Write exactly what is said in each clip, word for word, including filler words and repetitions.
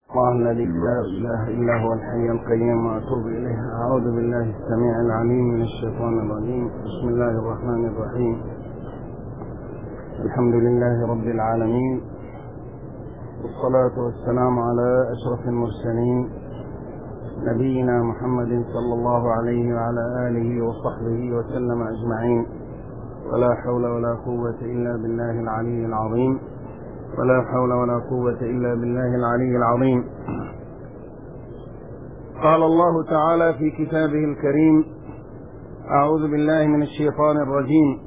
الله الذي لا إله إلا هو الحي القيوم وأتوب إليه. أعوذ بالله السميع العليم من الشيطان الرجيم. بسم الله الرحمن الرحيم. الحمد لله رب العالمين، والصلاة والسلام على أشرف المرسلين نبينا محمد صلى الله عليه وعلى آله وصحبه وسلم أجمعين. ولا حول ولا قوة إلا بالله العلي العظيم ولا حول ولا قوة إلا بالله العلي العظيم. قال الله تعالى في كتابه الكريم: أعوذ بالله من الشيطان الرجيم: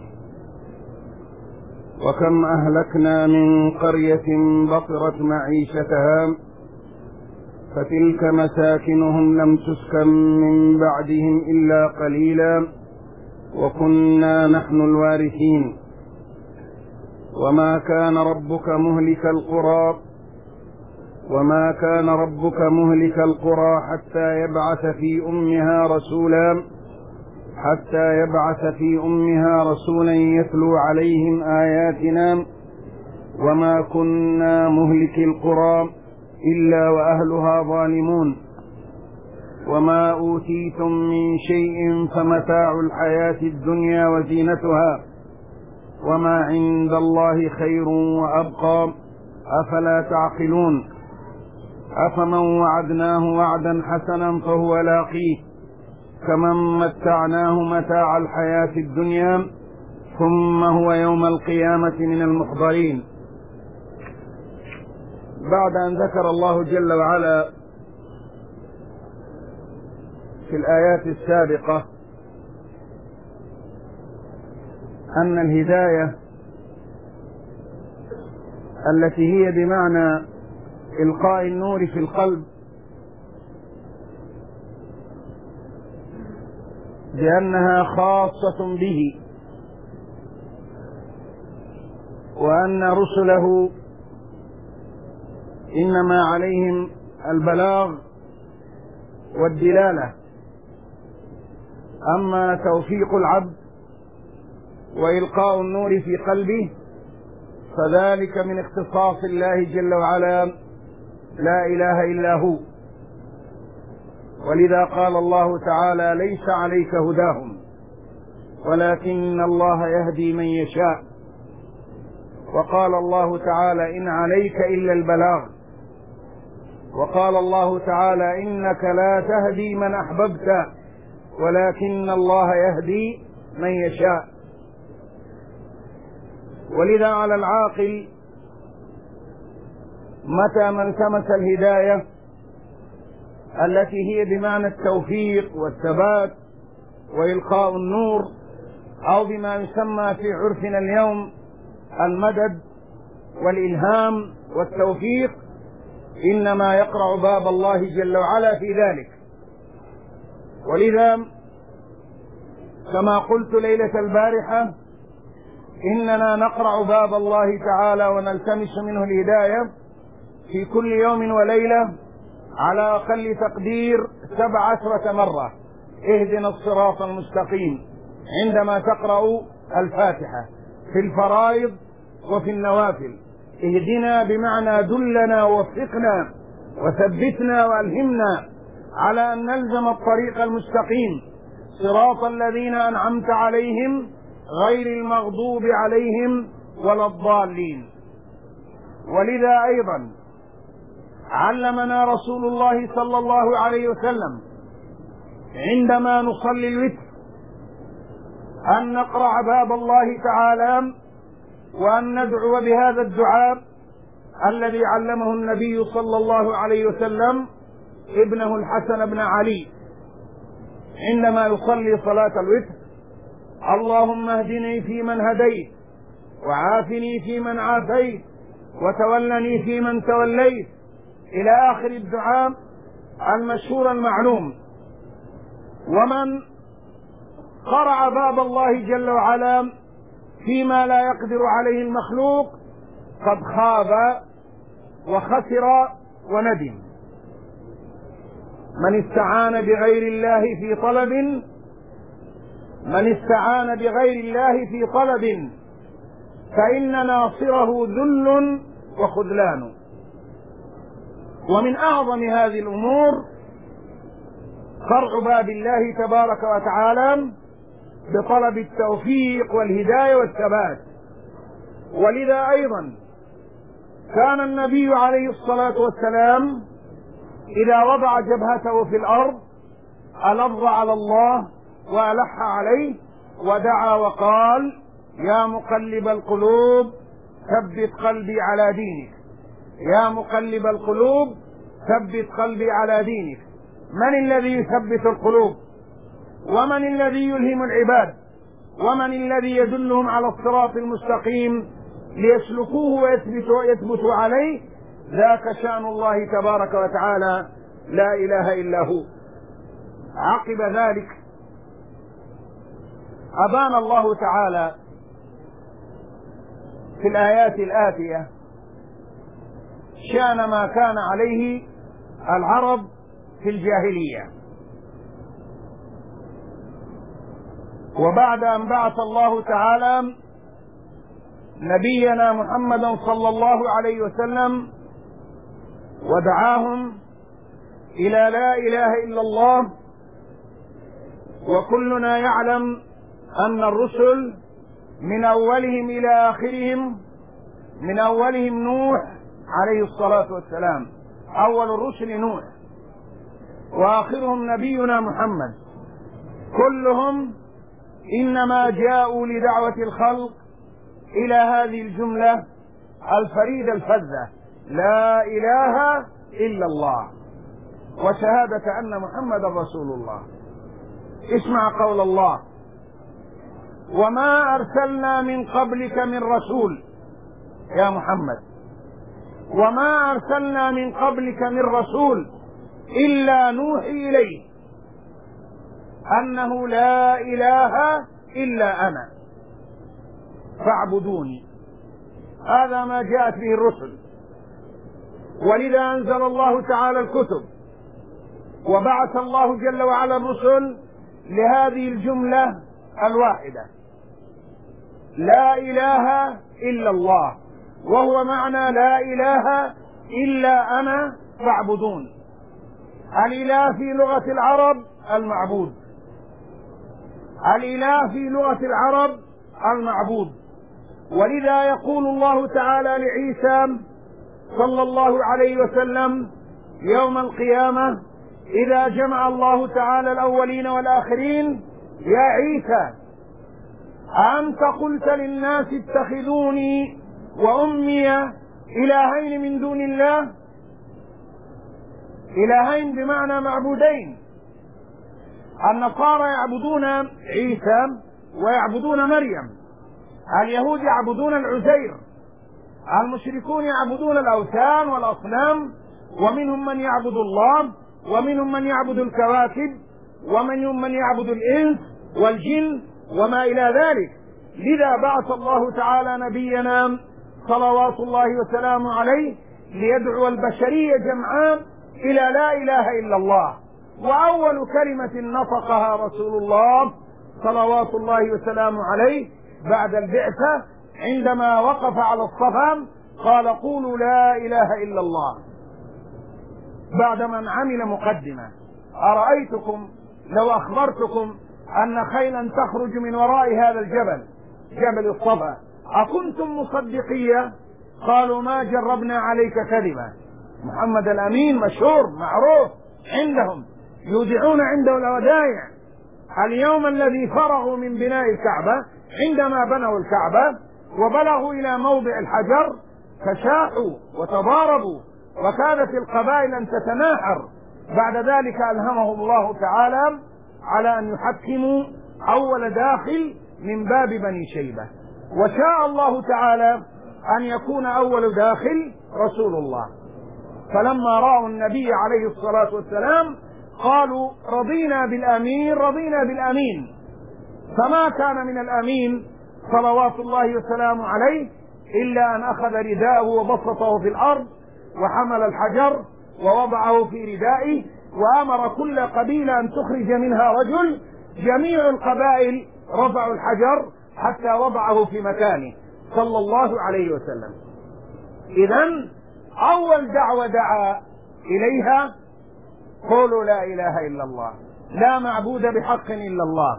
وكم أهلكنا من قرية بطرت معيشتها فتلك مساكنهم لم تسكن من بعدهم إلا قليلا وكنا نحن الوارثين وما كان ربك مهلك القرى وما كان ربك مهلك القرى حتى يبعث في أمها رسولا حتى يبعث في أمها رسولا يتلو عليهم آياتنا وما كنا مهلك القرى إلا وأهلها ظالمون وما أوتيتم من شيء فمتاع الحياة الدنيا وزينتها وما عند الله خير وأبقى أفلا تعقلون أفمن وعدناه وعدا حسنا فهو لاقيه كمن متعناه متاع الحياة الدنيا ثم هو يوم القيامة من المحضرين. بعد أن ذكر الله جل وعلا في الآيات السابقة أن الهداية التي هي بمعنى إلقاء النور في القلب بأنها خاصة به، وأن رسله إنما عليهم البلاغ والدلالة، أما توفيق العبد وإلقاء النور في قلبه فذلك من اختصاص الله جل وعلا لا إله إلا هو. ولذا قال الله تعالى: ليس عليك هداهم ولكن الله يهدي من يشاء. وقال الله تعالى: إن عليك إلا البلاغ. وقال الله تعالى: إنك لا تهدي من أحببت ولكن الله يهدي من يشاء. ولذا على العاقل متى ما التمس الهداية التي هي بمعنى التوفيق والثبات وإلقاء النور، أو بما يسمى في عرفنا اليوم المدد والإلهام والتوفيق، إنما يقرع باب الله جل وعلا في ذلك. ولذا كما قلت ليلة البارحة إننا نقرع باب الله تعالى ونلتمس منه الهداية في كل يوم وليلة على أقل تقدير سبع عشرة مرة. اهدنا الصراط المستقيم عندما تقرأ الفاتحة في الفرائض وفي النوافل. اهدنا بمعنى دلنا ووفقنا وثبتنا وألهمنا على أن نلزم الطريق المستقيم صراط الذين أنعمت عليهم غير المغضوب عليهم ولا الضالين. ولذا أيضا علمنا رسول الله صلى الله عليه وسلم عندما نصلي الوتر أن نقرع باب الله تعالى وأن ندعو بهذا الدعاء الذي علمه النبي صلى الله عليه وسلم ابنه الحسن بن علي عندما يصلي صلاة الوتر: اللهم اهدني فيمن هديت وعافني فيمن عافيت وتولني فيمن توليت، إلى آخر الدعاء المشهور المعلوم. ومن قرع باب الله جل وعلا فيما لا يقدر عليه المخلوق قد خاب وخسر وندم. من استعان بغير الله في طلب من استعان بغير الله في طلب فإن ناصره ذل وخذلان. ومن أعظم هذه الأمور فرع باب الله تبارك وتعالى بطلب التوفيق والهداية والثبات. ولذا أيضا كان النبي عليه الصلاة والسلام إذا وضع جبهته في الأرض ألظ على الله وألح عليه ودعا وقال: يا مقلب القلوب ثبت قلبي على دينك، يا مقلب القلوب ثبت قلبي على دينك. من الذي يثبت القلوب؟ ومن الذي يلهم العباد؟ ومن الذي يدلهم على الصراط المستقيم ليسلكوه ويثبتوا يثبتوا عليه؟ ذاك شأن الله تبارك وتعالى، لا إله إلا هو. عقب ذلك أبان الله تعالى في الآيات الآتية شأن ما كان عليه العرب في الجاهلية. وبعد أن بعث الله تعالى نبينا محمدا صلى الله عليه وسلم ودعاهم إلى لا إله إلا الله، وكلنا يعلم أن الرسل من أولهم إلى آخرهم، من أولهم نوح عليه الصلاة والسلام، أول الرسل نوح، وآخرهم نبينا محمد، كلهم إنما جاءوا لدعوة الخلق إلى هذه الجملة الفريدة الفذة: لا إله إلا الله، وشهادة أن محمد رسول الله. اسمع قول الله: وما أرسلنا من قبلك من رسول، يا محمد، وما أرسلنا من قبلك من رسول إلا نوحي إليه أنه لا إله إلا أنا فاعبدوني. هذا ما جاءت به الرسل، ولذا أنزل الله تعالى الكتب وبعث الله جل وعلا الرسل لهذه الجملة الواحدة: لا إله إلا الله، وهو معنى لا إله إلا أنا فاعبدون. الإله في لغة العرب المعبود، الإله في لغة العرب المعبود. ولذا يقول الله تعالى لعيسى صلى الله عليه وسلم يوم القيامة إذا جمع الله تعالى الأولين والآخرين: يا عيسى أنت قلت للناس اتخذوني وأمي إلهين من دون الله؟ إلهين بمعنى معبودين. النصارى يعبدون عيسى ويعبدون مريم، اليهود يعبدون العزير، المشركون يعبدون الأوثان والأصنام، ومنهم من يعبد الله، ومنهم من يعبد الكواكب، ومنهم من يعبد الإنس والجن وما إلى ذلك. لذا بعث الله تعالى نبينا صلوات الله وسلامه عليه ليدعو البشرية جمعاء إلى لا إله إلا الله. وأول كلمة نطقها رسول الله صلوات الله وسلامه عليه بعد البعثة عندما وقف على الصفا قال: قولوا لا إله إلا الله. بعد من عمل مقدمة: أرأيتكم لو أخبرتكم أن خيلا تخرج من وراء هذا الجبل، جبل الصفا، أكنتم مصدقية؟ قالوا: ما جربنا عليك كذبا. محمد الأمين مشهور معروف عندهم، يودعون عنده الودائع. اليوم الذي فرغوا من بناء الكعبة، عندما بنوا الكعبة وبلغوا إلى موضع الحجر فشاحوا وتضاربوا وكادت القبائل أن تتناحر. بعد ذلك ألهمهم الله تعالى على أن يحكموا أول داخل من باب بني شيبة، وشاء الله تعالى أن يكون أول داخل رسول الله. فلما رأوا النبي عليه الصلاة والسلام قالوا: رضينا بالأمين، رضينا بالأمين. فما كان من الأمين صلوات الله وسلامه عليه إلا أن أخذ رداءه وبسطه في الأرض وحمل الحجر ووضعه في ردائه وأمر كل قبيلة أن تخرج منها رجل. جميع القبائل رفعوا الحجر حتى وضعه في مكانه صلى الله عليه وسلم. إذن أول دعوة دعا إليها قولوا لا إله إلا الله، لا معبود بحق إلا الله.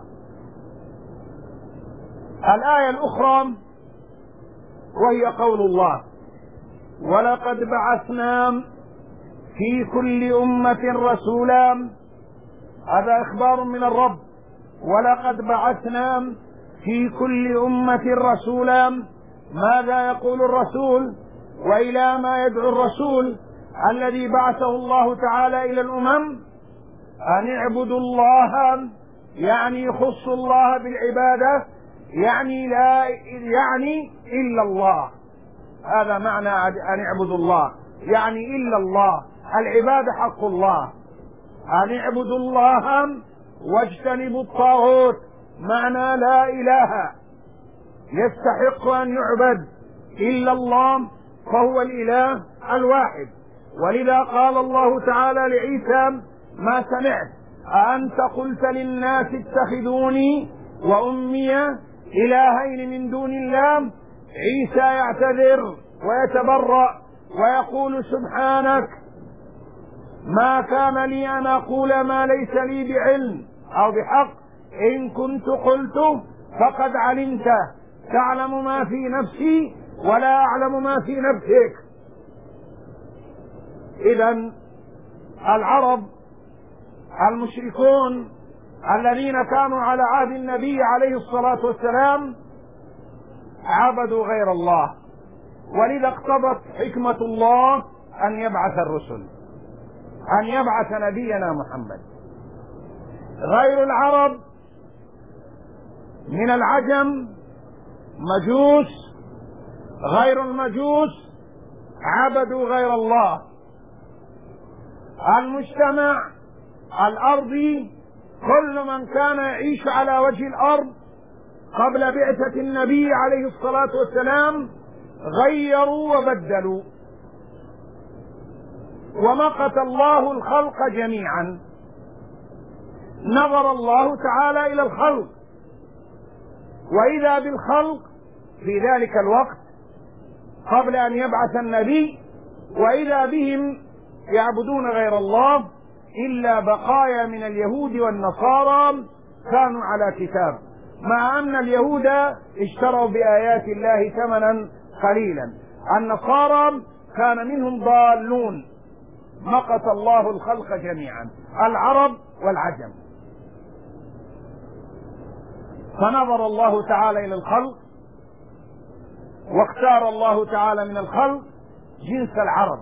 الآية الأخرى وهي قول الله: ولقد بعثنا في كل أمة رسولا. هذا إخبار من الرب: ولقد بعثنا في كل أمة رسولا. ماذا يقول الرسول وإلى ما يدعو الرسول الذي بعثه الله تعالى إلى الأمم؟ أن اعبدوا الله، يعني يخص الله بالعبادة، يعني لا يعني إلا الله. هذا معنى أن اعبدوا الله، يعني إلا الله، العبادة حق الله. أن اعبدوا الله واجتنبوا الطاغوت، معنى لا إله يستحق أن يعبد إلا الله، فهو الإله الواحد. ولذا قال الله تعالى لعيسى: ما سمعت أأنت قلت للناس اتخذوني وأمي إلهين من دون الله؟ عيسى يعتذر ويتبرأ ويقول: سبحانك، ما كان لي أن أقول ما ليس لي بعلم أو بحق، إن كنت قلته فقد علمته، تعلم ما في نفسي ولا أعلم ما في نفسك. إذن العرب المشركون الذين كانوا على عهد النبي عليه الصلاة والسلام عبدوا غير الله، ولذا اقتضت حكمة الله أن يبعث الرسل، أن يبعث نبينا محمد. غير العرب من العجم مجوس، غير المجوس عبدوا غير الله. المجتمع الأرضي كل من كان يعيش على وجه الأرض قبل بعثة النبي عليه الصلاة والسلام غيروا وبدلوا، ومقت الله الخلق جميعا. نظر الله تعالى إلى الخلق، وإذا بالخلق في ذلك الوقت قبل أن يبعث النبي، وإذا بهم يعبدون غير الله إلا بقايا من اليهود والنصارى كانوا على كتاب، مع أن اليهود اشتروا بآيات الله ثمنا قليلا، النصارى كان منهم ضالون. مقت الله الخلق جميعا، العرب والعجم. فنظر الله تعالى إلى الخلق، واختار الله تعالى من الخلق جنس العرب،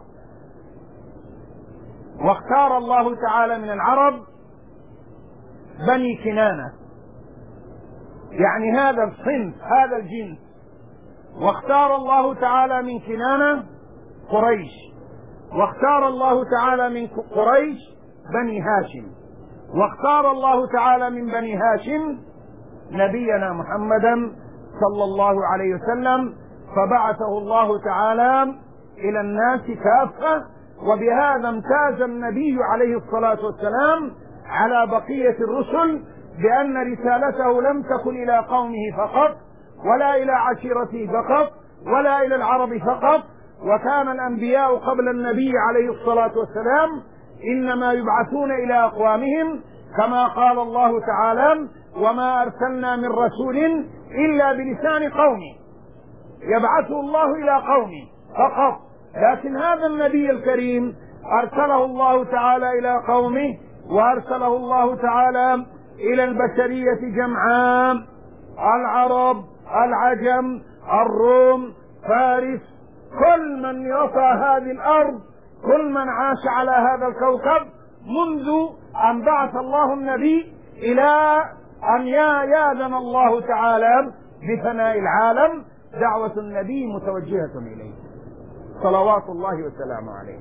واختار الله تعالى من العرب بني كنانة، يعني هذا الصنف، هذا الجنس. واختار الله تعالى من كنانة قريش، واختار الله تعالى من قريش بني هاشم، واختار الله تعالى من بني هاشم نبينا محمدا صلى الله عليه وسلم، فبعثه الله تعالى إلى الناس كافة. وبهذا امتاز النبي عليه الصلاة والسلام على بقية الرسل، بأن رسالته لم تكن إلى قومه فقط، ولا إلى عشيرته فقط، ولا إلى العرب فقط. وكان الأنبياء قبل النبي عليه الصلاة والسلام إنما يبعثون إلى أقوامهم، كما قال الله تعالى: وما أرسلنا من رسول إلا بلسان قومه، يبعثه الله إلى قومه فقط. لكن هذا النبي الكريم أرسله الله تعالى إلى قومه، وأرسله الله تعالى إلى البشرية جمعاء: العرب، العجم، الروم، فارس، كل من يطى هذه الأرض، كل من عاش على هذا الكوكب منذ أن بعث الله النبي إلى أن يأذن الله تعالى بفناء العالم. دعوة النبي متوجهة إليه صلوات الله وسلامه عليه.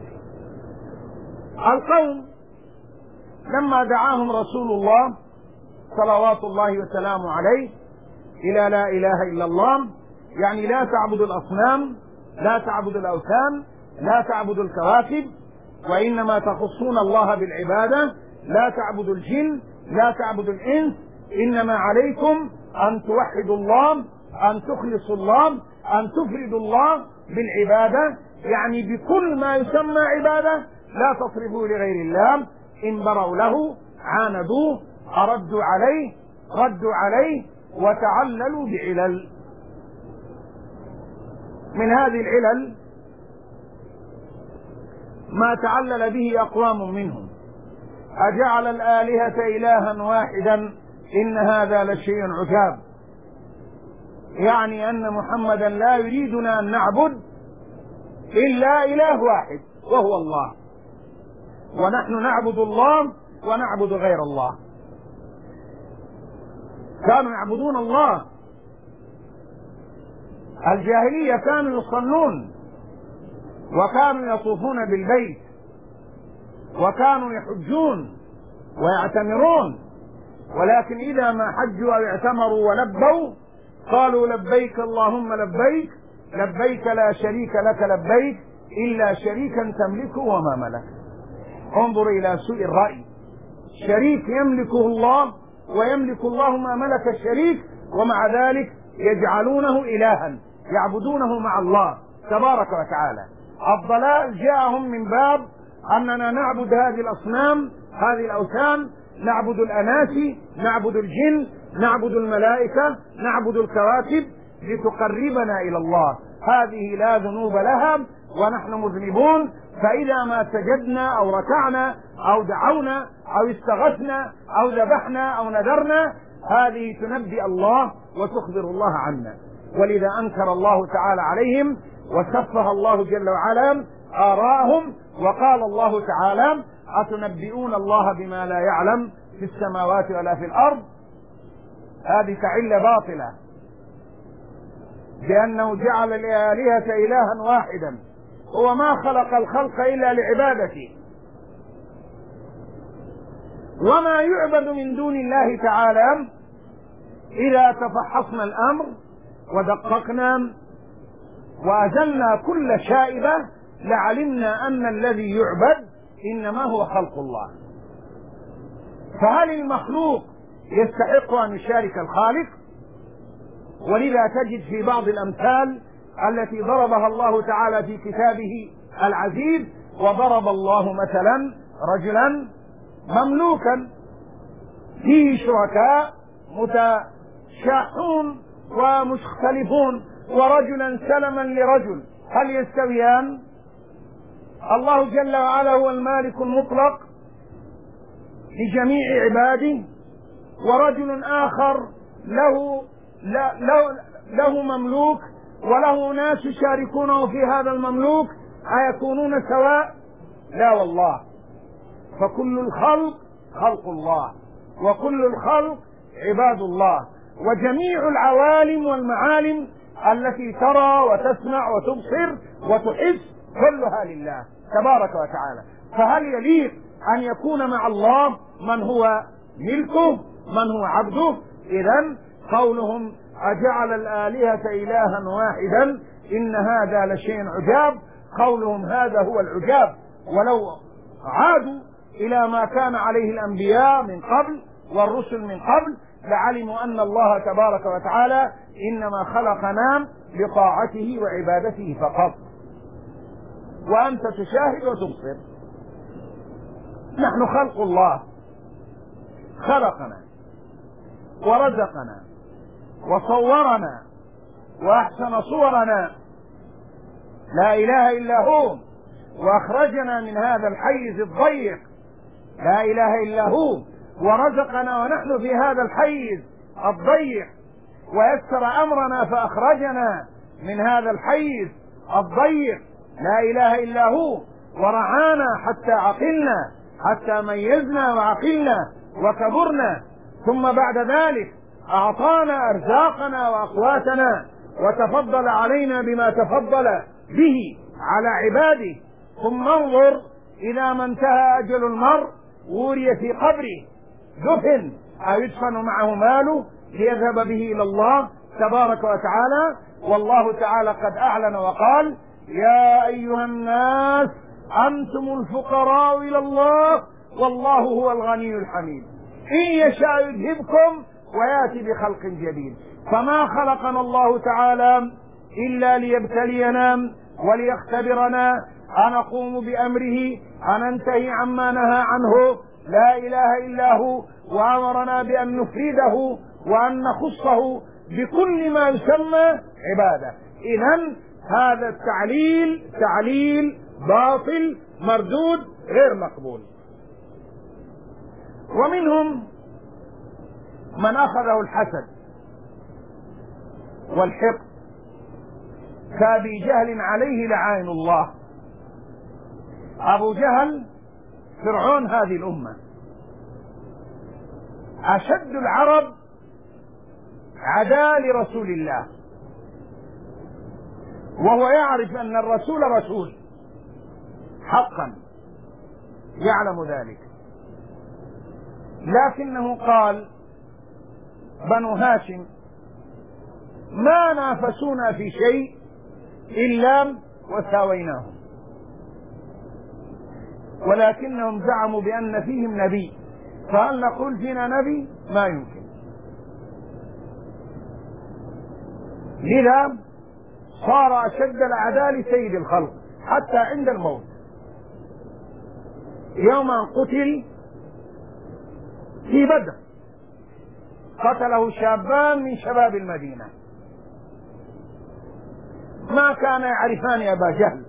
القوم لما دعاهم رسول الله صلوات الله وسلامه عليه إلى لا إله إلا الله، يعني لا تعبدوا الأصنام، لا تعبدوا الأوثان، لا تعبدوا الكواكب، وإنما تخصون الله بالعبادة، لا تعبدوا الجن، لا تعبدوا الإنس، إنما عليكم أن توحدوا الله، أن تخلصوا الله، أن تفردوا الله بالعبادة، يعني بكل ما يسمى عبادة لا تصرفوا لغير الله، إن بروا له عاندوه، أردوا عليه، ردوا عليه، وتعللوا بعلل. من هذه العلل ما تعلل به أقوام منهم: أجعل الآلهة إلها واحدا إن هذا لشيء عجاب. يعني أن محمدا لا يريدنا أن نعبد إلا إله واحد وهو الله، ونحن نعبد الله ونعبد غير الله. كانوا يعبدون الله، الجاهلية كانوا يصلون وكانوا يطوفون بالبيت وكانوا يحجون ويعتمرون، ولكن إذا ما حجوا أو اعتمروا ولبوا قالوا لبيك اللهم لبيك، لبيك لا شريك لك لبيك إلا شريكا تملكه وما ملك. انظر إلى سوء الرأي، شريك يملكه الله ويملك الله ما ملك الشريك، ومع ذلك يجعلونه إلها يعبدونه مع الله تبارك وتعالى. الضلال جاءهم من باب أننا نعبد هذه الأصنام، هذه الأوثان، نعبد الأناسي، نعبد الجن، نعبد الملائكة، نعبد الكواكب لتقربنا إلى الله. هذه لا ذنوب لها ونحن مذنبون، فإذا ما سجدنا أو ركعنا أو دعونا أو استغثنا أو ذبحنا أو نذرنا هذه تنبئ الله وتخبر الله عنا. ولذا أنكر الله تعالى عليهم وسفه الله جل وعلا آراءهم، وقال الله تعالى: أتنبئون الله بما لا يعلم في السماوات ولا في الأرض. هذه تعلة باطلة، لأنه جعل الآلهة إلها واحدا، هو ما خلق الخلق إلا لعبادته. وما يعبد من دون الله تعالى إذا تفحصنا الأمر ودققنا وأزلنا كل شائبة لعلمنا أن الذي يعبد إنما هو خلق الله. فهل المخلوق يستحق أن يشارك الخالق؟ ولذا تجد في بعض الأمثال التي ضربها الله تعالى في كتابه العزيز، وضرب الله مثلا رجلا مملوكا فيه شركاء متشاحون ومختلفون، ورجلا سلما لرجل، هل يستويان؟ الله جل وعلا هو المالك المطلق لجميع عباده، ورجل آخر له له, له مملوك وله ناس يشاركونه في هذا المملوك، أيكونون سواء؟ لا والله. فكل الخلق خلق الله، وكل الخلق عباد الله، وجميع العوالم والمعالم التي ترى وتسمع وتبصر وتحس كلها لله تبارك وتعالى. فهل يليق أن يكون مع الله من هو ملكه، من هو عبده؟ إذن قولهم أجعل الآلهة إلها واحدا إن هذا لشيء عجاب، قولهم هذا هو العجاب. ولو عادوا إلى ما كان عليه الأنبياء من قبل والرسل من قبل لعلموا أن الله تبارك وتعالى إنما خلقنا لطاعته وعبادته فقط، وأنت تشاهد وتبصر. نحن خلق الله، خلقنا ورزقنا وصورنا وأحسن صورنا، لا إله إلا هو، وأخرجنا من هذا الحيز الضيق، لا إله إلا هو، ورزقنا ونحن في هذا الحيز الضيق، ويسر أمرنا فأخرجنا من هذا الحيز الضيق، لا إله إلا هو، ورعانا حتى عقلنا، حتى ميزنا وعقلنا وكبرنا، ثم بعد ذلك أعطانا أرزاقنا وأقواتنا وتفضل علينا بما تفضل به على عباده. ثم انظر إذا ما انتهى أجل المرء وري في قبره، دفن أو يدفن معه ماله ليذهب به إلى الله تبارك وتعالى. والله تعالى قد أعلن وقال: يا أيها الناس أنتم الفقراء إلى الله والله هو الغني الحميد، إن يشاء يذهبكم ويأتي بخلق جديد. فما خلقنا الله تعالى إلا ليبتلينا وليختبرنا أن أقوم بأمره، أن ننتهي عما نهى عنه، لا إله إلا هو، وأمرنا بأن نفرده وأن نخصه بكل ما يسمى عبادة. إذن هذا التعليل تعليل باطل مردود غير مقبول. ومنهم من أخذه الحسد والحقد كأبي جهل عليه لعائن الله. أبو جهل فرعون هذه الأمة، أشد العرب عداء لرسول الله، وهو يعرف أن الرسول رسول حقا، يعلم ذلك، لكنه قال بنو هاشم ما نافسونا في شيء إلا وساويناهم، ولكنهم زعموا بأن فيهم نبي، فهل نقول فينا نبي؟ ما يمكن. لذا صار أشد الأعداء لسيد الخلق حتى عند الموت. يوم أن قتل في بدر قتله شابان من شباب المدينة ما كان يعرفان أبا جهل،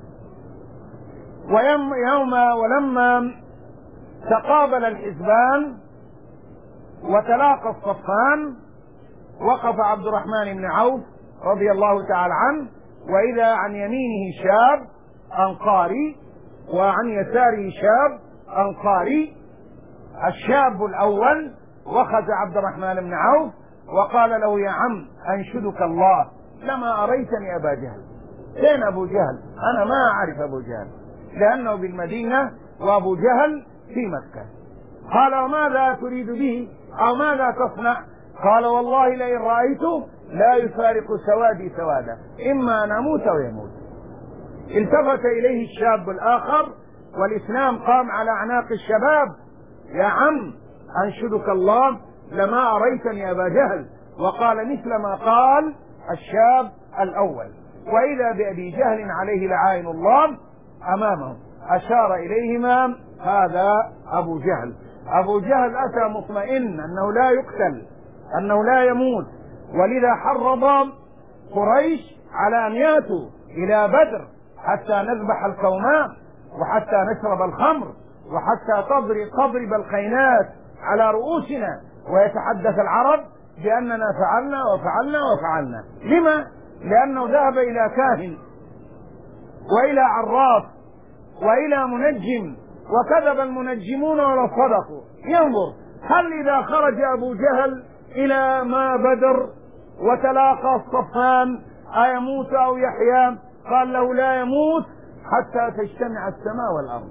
ويوم ولما تقابل الحزبان وتلاقى الصفان وقف عبد الرحمن بن عوف رضي الله تعالى عنه، وإذا عن يمينه شاب أنصاري وعن يساره شاب أنصاري. الشاب الأول وخذ عبد الرحمن بن عوف وقال له يا عم أنشدك الله لما أريتني أبا جهل. فين أبو جهل؟ أنا ما أعرف أبو جهل، لأنه بالمدينة وأبو جهل في مكة. قال وماذا تريد به أو ماذا تصنع؟ قال والله لئن رأيته لا يفارق سوادي سوادا، إما أن أموت أو يموت. التفت إليه الشاب الآخر والإسلام قام على أعناق الشباب، يا عم أنشدك الله لما أريتني أبا جهل، وقال مثل ما قال الشاب الأول. وإذا بأبي جهل عليه لعائن الله أمامهم أشار إليهما هذا أبو جهل. أبو جهل أتى مطمئن أنه لا يقتل، أنه لا يموت، ولذا حرض قريش على أن يأتوا إلى بدر حتى نذبح الكوماء وحتى نشرب الخمر وحتى تضرب, تضرب القينات على رؤوسنا، ويتحدث العرب بأننا فعلنا وفعلنا وفعلنا. لما؟ لأنه ذهب إلى كاهن وإلى عراف وإلى منجم، وكذب المنجمون ولا صدقوا. ينظر هل إذا خرج أبو جهل إلى ما بدر وتلاقى الصفان أيموت أو يحيا؟ قال له لا يموت حتى تجتمع السماء والأرض،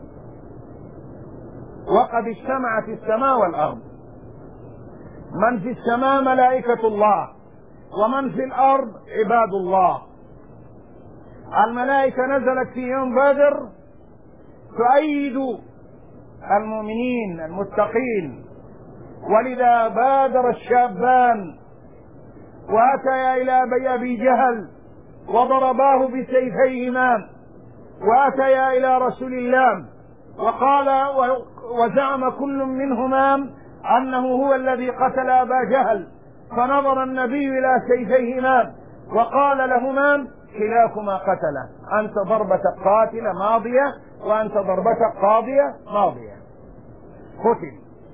وقد اجتمعت السماء والأرض. من في السماء ملائكة الله، ومن في الأرض عباد الله. الملائكة نزلت في يوم بدر تؤيد المؤمنين المتقين، ولذا بادر الشابان وأتيا إلى أبي جهل وضرباه بسيفيهما، وأتيا إلى رسول الله وقال وزعم كل منهما أنه هو الذي قتل أبا جهل، فنظر النبي إلى سيفيهما وقال لهما كلاكما قتله، أنت ضربة قاتل ماضية وأنت ضربة قاضية ماضية. قتل.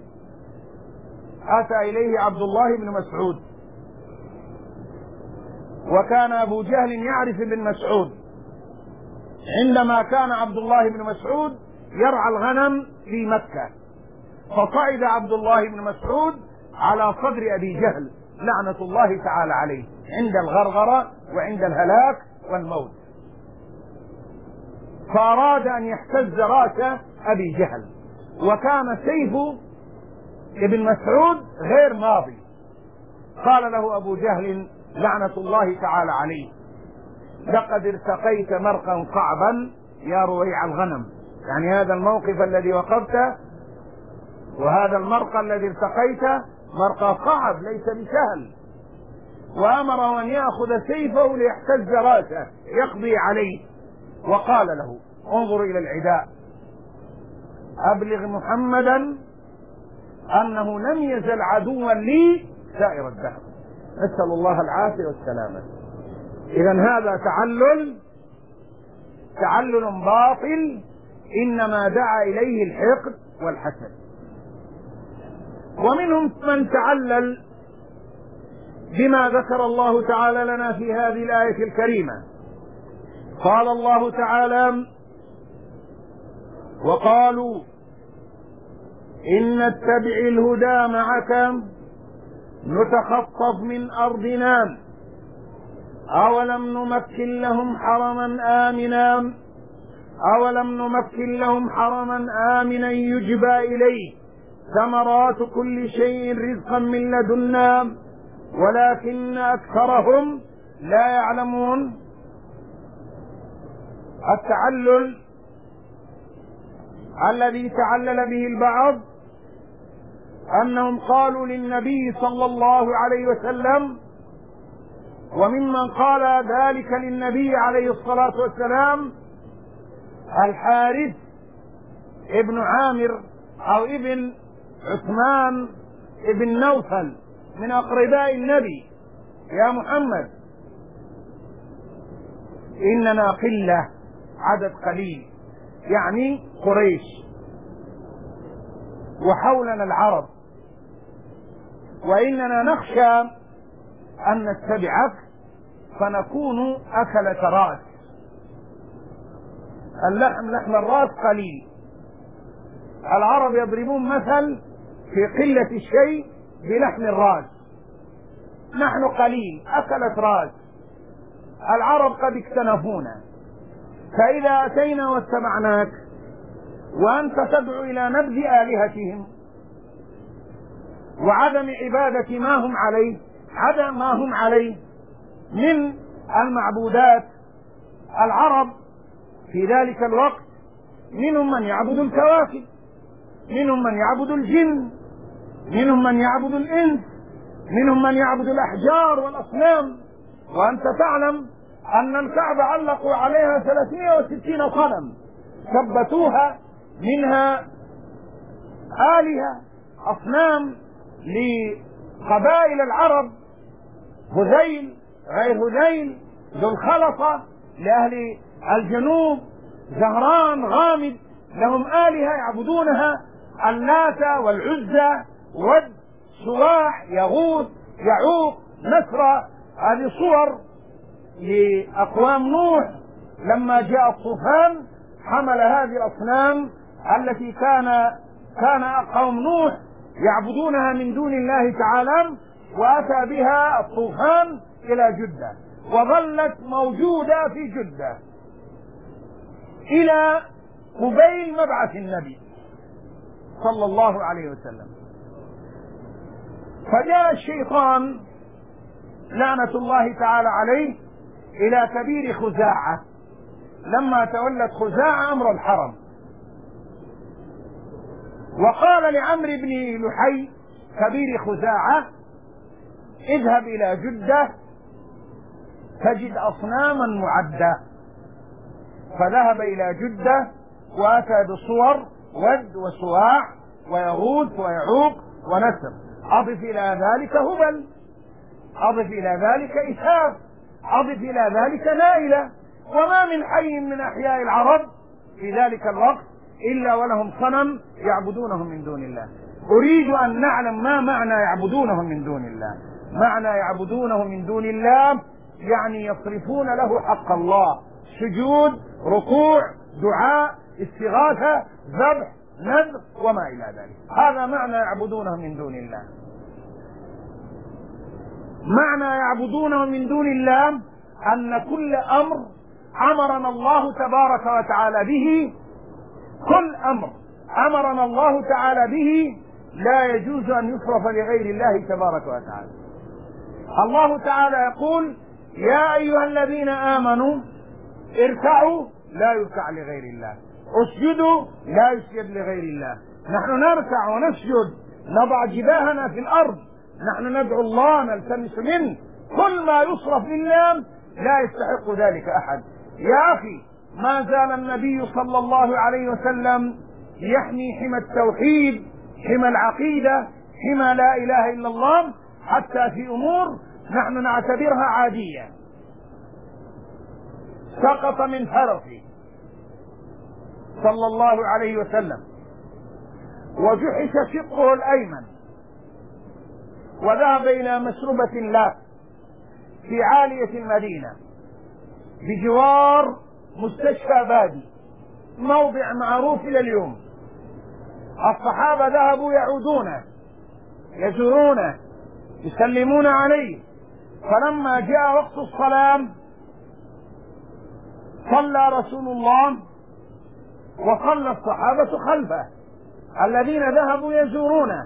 أتى إليه عبد الله بن مسعود، وكان أبو جهل يعرف بن مسعود، عندما كان عبد الله بن مسعود يرعى الغنم في مكة، فصعد عبد الله بن مسعود على صدر أبي جهل لعنة الله تعالى عليه عند الغرغرة وعند الهلاك والموت، فأراد أن يحتز رأس أبي جهل، وكان سيف ابن مسعود غير ماضي. قال له أبو جهل لعنة الله تعالى عليه لقد ارتقيت مرقا صعبا يا رويع الغنم، يعني هذا الموقف الذي وقفت وهذا المرقى الذي ارتقيت مرقى صعب ليس بسهل. وأمره أن يأخذ سيفه ليحتز رأسه يقضي عليه، وقال له انظر إلى العداء. أبلغ محمدا أنه لم يزل عدوا لي سائر الدهر. نسأل الله العافية والسلامة. إذن هذا تعلل تعلل باطل إنما دعا إليه الحقد والحسد. ومنهم من تعلل بما ذكر الله تعالى لنا في هذه الآية الكريمة. قال الله تعالى: وقالوا إن نتبع الهدى معك نتخطف من أرضنا أولم نمكن لهم حرما آمنا أولم نمكن لهم حرما آمنا يجبى إليه ثمرات كل شيء رزقا من لدنا ولكن أكثرهم لا يعلمون. التعلل الذي تعلل به البعض أنهم قالوا للنبي صلى الله عليه وسلم، وممن قال ذلك للنبي عليه الصلاة والسلام الحارث ابن عامر أو ابن عثمان ابن نوفل من أقرباء النبي: يا محمد إننا قلة، عدد قليل، يعني قريش، وحولنا العرب، وإننا نخشى أن نتبعك فنكون أكلة رأس. اللحم لحم الرأس قليل. العرب يضربون مثل في قلة الشيء بلحم الرأس. نحن قليل، أكلة رأس. العرب قد اكتنفونا، فإذا أتينا واتبعناك وأنت تدعو إلى نبذ آلهتهم وعدم عبادة ما هم عليه عدم ما هم عليه من المعبودات. العرب في ذلك الوقت منهم من يعبد الكواكب، منهم من يعبد الجن، منهم من يعبد الإنس، منهم من يعبد الأحجار والأصنام. وأنت تعلم أن الكعبة علقوا عليها ثلاثمائة وستين صنم ثبتوها منها آلهة أصنام لقبائل العرب: هذيل، غير هذيل، ذو الخلصة لأهل الجنوب، زهران، غامد، لهم آلهة يعبدونها: اللات والعزى، ود، سواع، يغوث، يعوق، نسرة. هذه صور لأقوام نوح لما جاء الطوفان حمل هذه الأصنام التي كان كان قوم نوح يعبدونها من دون الله تعالى، وأتى بها الطوفان إلى جدة، وظلت موجودة في جدة إلى قبيل مبعث النبي صلى الله عليه وسلم. فجاء الشيطان لعنة الله تعالى عليه إلى كبير خزاعة لما تولت خزاعة أمر الحرم، وقال لعمرو بن لحي كبير خزاعة: اذهب إلى جدة تجد أصناما معدة. فذهب إلى جدة وأتى بصور ود وسواع ويغوث ويعوق ونسر. أضف إلى ذلك هبل، أضف إلى ذلك إساف، أضف إلى ذلك نائلة. وما من حي من أحياء العرب في ذلك الوقت إلا ولهم صنم يعبدونه من دون الله. أريد أن نعلم ما معنى يعبدونه من دون الله. معنى يعبدونه من دون الله يعني يصرفون له حق الله: سجود، ركوع، دعاء، استغاثة، ذبح، نذر، وما إلى ذلك. هذا معنى يعبدونه من دون الله. معنى يعبدونه من دون الله أن كل أمر أمرنا الله تبارك وتعالى به، كل أمر أمرنا الله تعالى به لا يجوز أن يصرف لغير الله تبارك وتعالى. الله تعالى يقول: يا أيها الذين آمنوا اركعوا، لا يركع لغير الله. اسجدوا، لا يسجد لغير الله. نحن نركع ونسجد، نضع جباهنا في الأرض، نحن ندعو الله، نلتمس منه. كل ما يصرف لله لا يستحق ذلك أحد. يا أخي، ما زال النبي صلى الله عليه وسلم يحمي حمى التوحيد، حمى العقيدة، حمى لا إله إلا الله، حتى في أمور نحن نعتبرها عادية. سقط من فرسه صلى الله عليه وسلم وجحش شقه الأيمن، وذهب إلى مسربة له في عالية المدينة بجوار مستشفى بادي، موضع معروف إلى اليوم. الصحابة ذهبوا يعودونه يزورونه يسلمون عليه، فلما جاء وقت الصلاة صلى رسول الله وصلى الصحابة خلفه الذين ذهبوا يزورونه.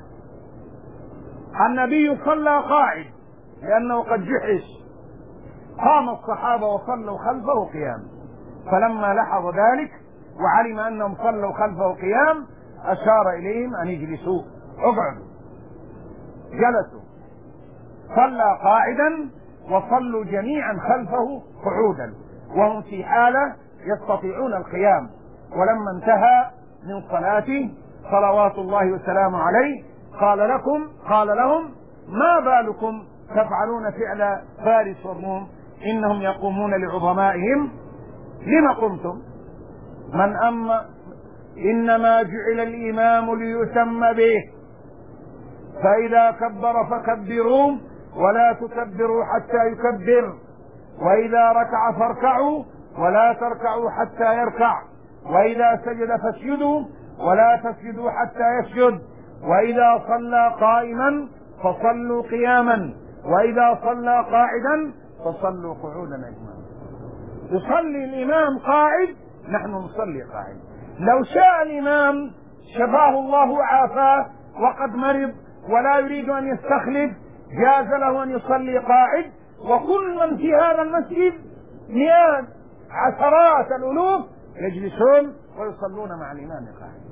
النبي صلى قاعد لأنه قد جحش، قام الصحابة وصلوا خلفه قيام، فلما لاحظ ذلك وعلم أنهم صلوا خلفه قيام أشار إليهم أن يجلسوا، اقعدوا. جلسوا، صلى قاعدا وصلوا جميعا خلفه قعودا وهم في حالة يستطيعون القيام. ولما انتهى من صلاته صلوات الله وسلامه عليه قال لكم قال لهم ما بالكم تفعلون فعل فارس والروم إنهم يقومون لعظمائهم، لم قمتم؟ من أما إنما جعل الإمام ليتم به، فإذا كبر فكبروا ولا تكبروا حتى يكبر، وإذا ركع فاركعوا ولا تركعوا حتى يركع، وإذا سجد فاسجدوا ولا تسجدوا حتى يسجد، وإذا صلى قائما فصلوا قياما، وإذا صلى قاعدا فصلوا قعودا أجمعين. يصلي الإمام قاعد، نحن نصلي قاعد. لو شاء الإمام شفاه الله وعافاه وقد مرض ولا يريد أن يستخلف جاز له أن يصلي قاعد، وكل من في هذا المسجد مئات عشرات الألوف يجلسون ويصلون مع الإمام قاعد،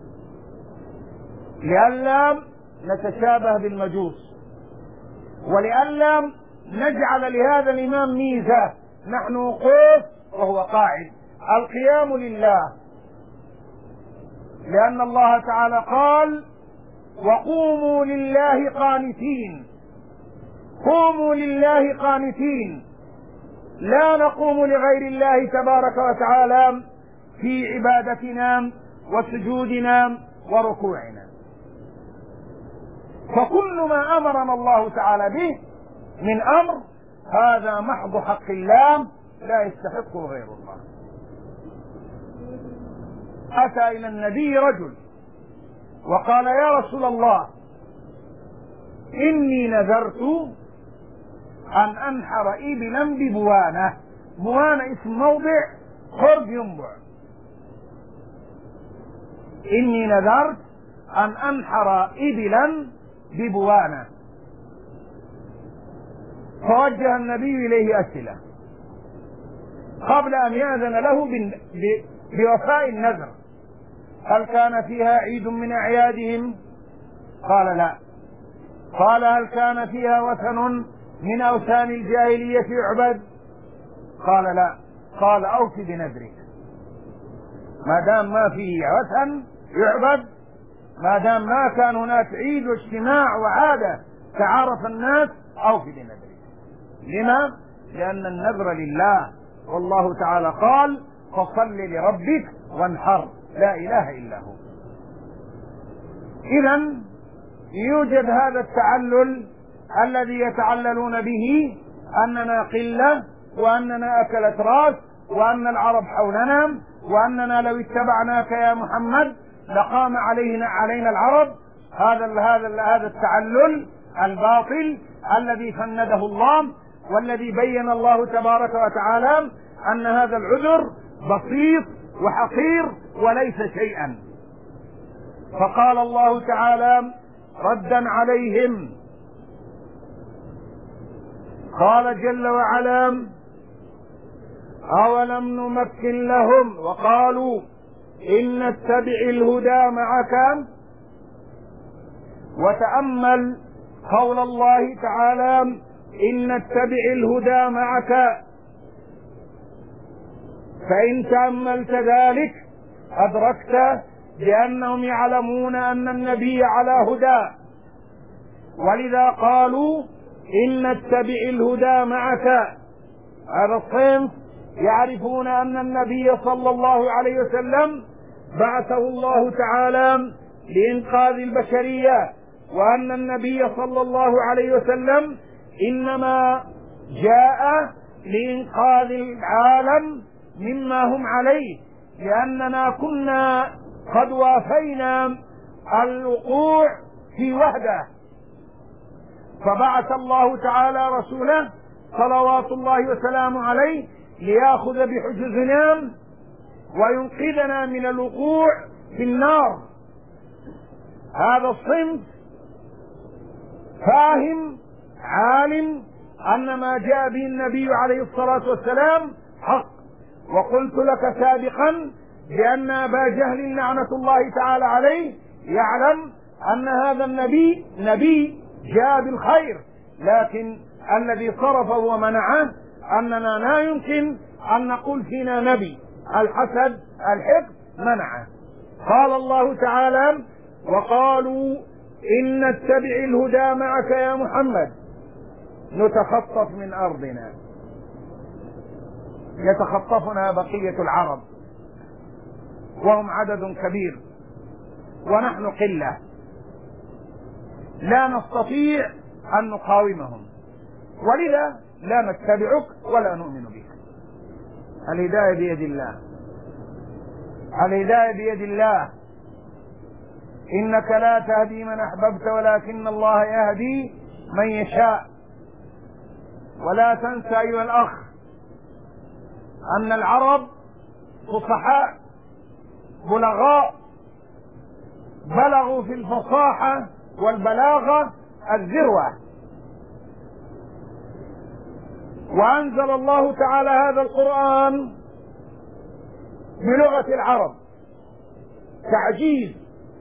لئلا نتشابه بالمجوس، ولئلا نجعل لهذا الإمام ميزة. نحن وقوف وهو قاعد. القيام لله، لأن الله تعالى قال وقوموا لله قانتين، قوموا لله قانتين، لا نقوم لغير الله تبارك وتعالى في عبادتنا وسجودنا وركوعنا. فكل ما أمرنا الله تعالى به من أمر هذا محض حق الله لا يستحقه غير الله. أتى إلى النبي رجل وقال يا رسول الله إني نذرت أن أنحر إبلا ببوانة. بوانة اسم موضع قرب ينبع. إني نذرت أن أنحر إبلا ببوانة. فوجه النبي إليه أسئلة قبل أن يأذن له بوفاء النذر. هل كان فيها عيد من أعيادهم؟ قال لا. قال هل كان فيها وثن من أوثان الجاهلية يعبد؟ قال لا. قال أوف بنذرك، ما دام ما فيه وثن يعبد، ما دام ما كان هناك عيد واجتماع وعادة تعارف الناس، أوف بنذرك. لما؟ لأن النذر لله، والله تعالى قال فصل لربك وانحر، لا إله إلا هو. إذن يوجد هذا التعلل الذي يتعللون به أننا قلة، وأننا أكلت راس، وأن العرب حولنا، وأننا لو اتبعناك يا محمد لقام علينا علينا العرب. هذا هذا هذا التعلل الباطل الذي فنده الله، والذي بين الله تبارك وتعالى أن هذا العذر بسيط وحقير وليس شيئا. فقال الله تعالى ردا عليهم، قال جل وعلا أولم نمكن لهم وقالوا إن نتبع الهدى معك. وتأمل قول الله تعالى إن نتبع الهدى معك، فإن تأملت ذلك أدركت بأنهم يعلمون أن النبي على هدى، ولذا قالوا إن نتبع الهدى معك. هذا الصنف يعرفون أن النبي صلى الله عليه وسلم بعثه الله تعالى لإنقاذ البشرية، وأن النبي صلى الله عليه وسلم إنما جاء لإنقاذ العالم مما هم عليه، لأننا كنا قد وافينا الوقوع في وحده، فبعث الله تعالى رسوله صلوات الله وسلامه عليه ليأخذ بحجزنا وينقذنا من الوقوع في النار. هذا الصنف فاهم عالم أن ما جاء به النبي عليه الصلاة والسلام حق. وقلت لك سابقا بأن أبا جهل لعنة الله تعالى عليه يعلم أن هذا النبي نبي جاء بالخير، لكن الذي صرفه ومنعه أننا لا يمكن أن نقول فينا نبي. الحسد الحقد منعه. قال الله تعالى: وقالوا إن نتبع الهدى معك يا محمد نتخطف من أرضنا. يتخطفنا بقية العرب وهم عدد كبير ونحن قلة، لا نستطيع أن نقاومهم، ولذا لا نتبعك ولا نؤمن بك. الهداية بيد الله، الهداية بيد الله. إنك لا تهدي من أحببت ولكن الله يهدي من يشاء. ولا تنسى أيها الأخ أن العرب فصحاء بلغاء، بلغوا في الفصاحة والبلاغة الذروة، وأنزل الله تعالى هذا القرآن بلغة العرب تعجيز.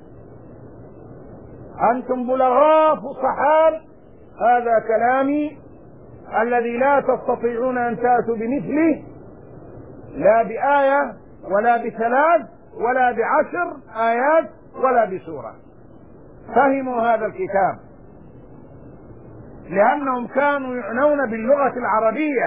أنتم بلغاء فصحاء، هذا كلامي الذي لا تستطيعون أن تأتوا بمثله، لا بآية ولا بثلاث ولا بعشر آيات ولا بسورة. فهموا هذا الكتاب لأنهم كانوا يعنون باللغة العربية،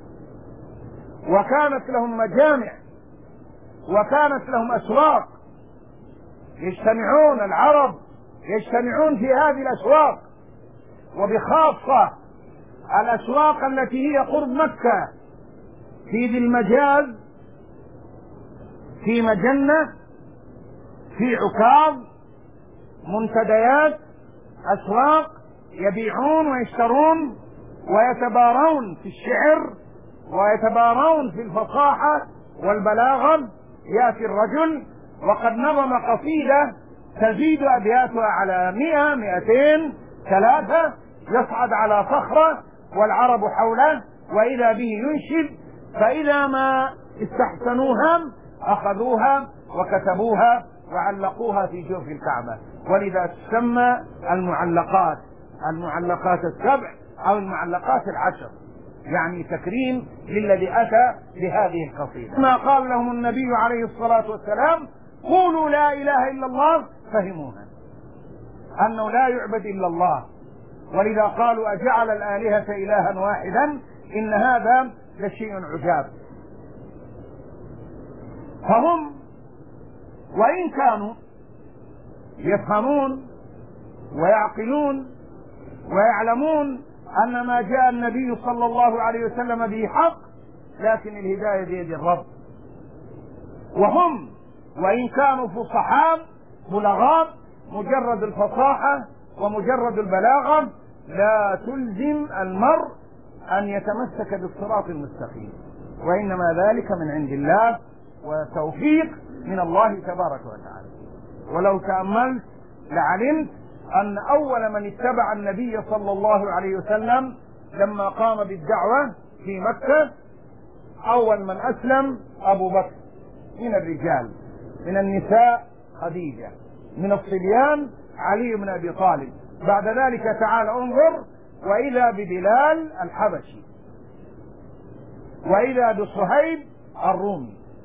وكانت لهم مجامع وكانت لهم أسواق يجتمعون، العرب يجتمعون في هذه الأسواق، وبخاصة الأسواق التي هي قرب مكة، في ذي المجاز، في مجنة، في عكاظ، منتديات، أسواق يبيعون ويشترون ويتبارون في الشعر ويتبارون في الفصاحة والبلاغة. يأتي الرجل وقد نظم قصيدة تزيد أبياتها على مئة مئتين ثلاثة، يصعد على صخرة والعرب حوله وإذا به ينشد، فإذا ما استحسنوها أخذوها وكتبوها وعلقوها في جوف الكعبة، ولذا تسمى المعلقات، المعلقات السبع أو المعلقات العشر، يعني تكريم للذي أتى بهذه القصيدة. ما قال لهم النبي عليه الصلاة والسلام: قولوا لا إله إلا الله، فهموها أنه لا يعبد إلا الله، ولذا قالوا أجعل الآلهة إلها واحدا إن هذا لشيء عجاب. فهم وإن كانوا يفهمون ويعقلون ويعلمون أن ما جاء النبي صلى الله عليه وسلم به حق، لكن الهداية بيد الرب. وهم وإن كانوا فصحاء بلغاء، مجرد الفصاحة ومجرد البلاغة لا تلزم المرء أن يتمسك بالصراط المستقيم، وإنما ذلك من عند الله وتوفيق من الله تبارك وتعالى. ولو تأملت لعلمت أن أول من اتبع النبي صلى الله عليه وسلم لما قام بالدعوة في مكة، أول من أسلم أبو بكر من الرجال، من النساء خديجة، من الصبيان علي بن أبي طالب. بعد ذلك تعال انظر، وإذا ببلال الحبشي، وإذا بصهيب الرومي،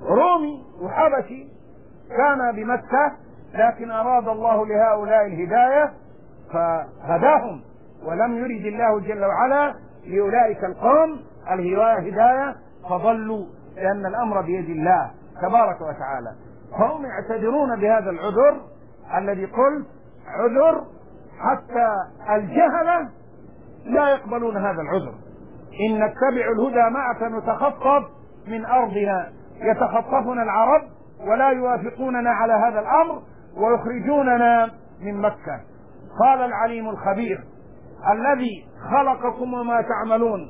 رومي وحبشي كان بمكة، لكن أراد الله لهؤلاء الهداية فهداهم، ولم يرد الله جل وعلا لأولئك القوم الهداية فضلوا، لأن الأمر بيد الله تبارك وتعالى. هم يعتذرون بهذا العذر الذي قلت عذر حتى الجهلة لا يقبلون هذا العذر. إن نتبع الهدى معك نتخطف من أرضنا، يتخطفنا العرب ولا يوافقوننا على هذا الأمر ويخرجوننا من مكة. قال العليم الخبير الذي خلقكم وما تعملون.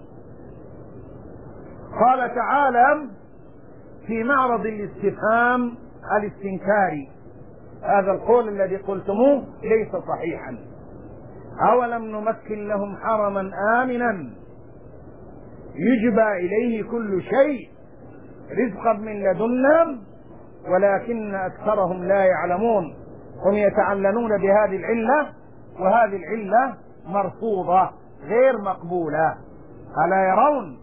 قال تعالى في معرض الاستفهام الاستنكاري، هذا القول الذي قلتموه ليس صحيحا. أولم نمكن لهم حرما آمنا يجبى إليه كل شيء رزقا من لدنا ولكن أكثرهم لا يعلمون. هم يتعللون بهذه العلة، وهذه العلة مرفوضة غير مقبولة. ألا يرون